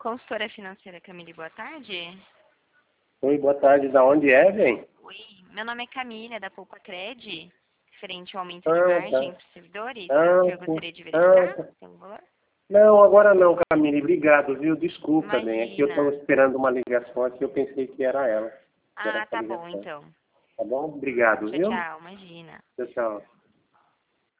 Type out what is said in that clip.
Consultora financeira Camille, boa tarde. Oi, boa tarde. Da onde é, bem? Oi, meu nome é Camila, da Poupa Cred, referente ao aumento de Ah, margem tá. para os servidores. Ah, O senhor sim. gostaria de Ah, verificar tá. o valor? Não, agora não, Camille. Obrigado, viu? Desculpa, bem. É que eu estava Imagina. esperando uma ligação aqui, eu pensei que era ela. Que era Ah, essa tá bom, ligação. então. Tá bom? Obrigado, Tchau, viu? tchau, imagina. Tchau, tchau.